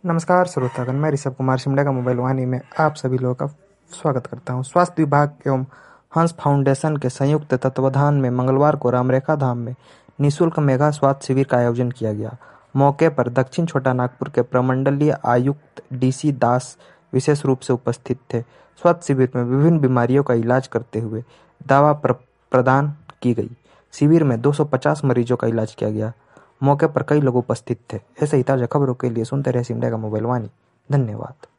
नमस्कार श्रोतागण, मैं ऋषभ कुमार शिमला का मोबाइल वाणी में आप सभी लोगों का स्वागत करता हूं। स्वास्थ्य विभाग एवं हंस फाउंडेशन के संयुक्त तत्वावधान में मंगलवार को रामरेखा धाम में निःशुल्क मेगा स्वास्थ्य शिविर का आयोजन किया गया। मौके पर दक्षिण छोटा नागपुर के प्रमंडलीय आयुक्त DC दास विशेष रूप से उपस्थित थे। स्वास्थ्य शिविर में विभिन्न बीमारियों का इलाज करते हुए दवा प्रदान की गई। शिविर में 250 मरीजों का इलाज किया गया। मौके पर कई लोग उपस्थित थे। ऐसे ही ताजा खबरों के लिए सुनते रहे शिमला का मोबाइल वाणी। धन्यवाद।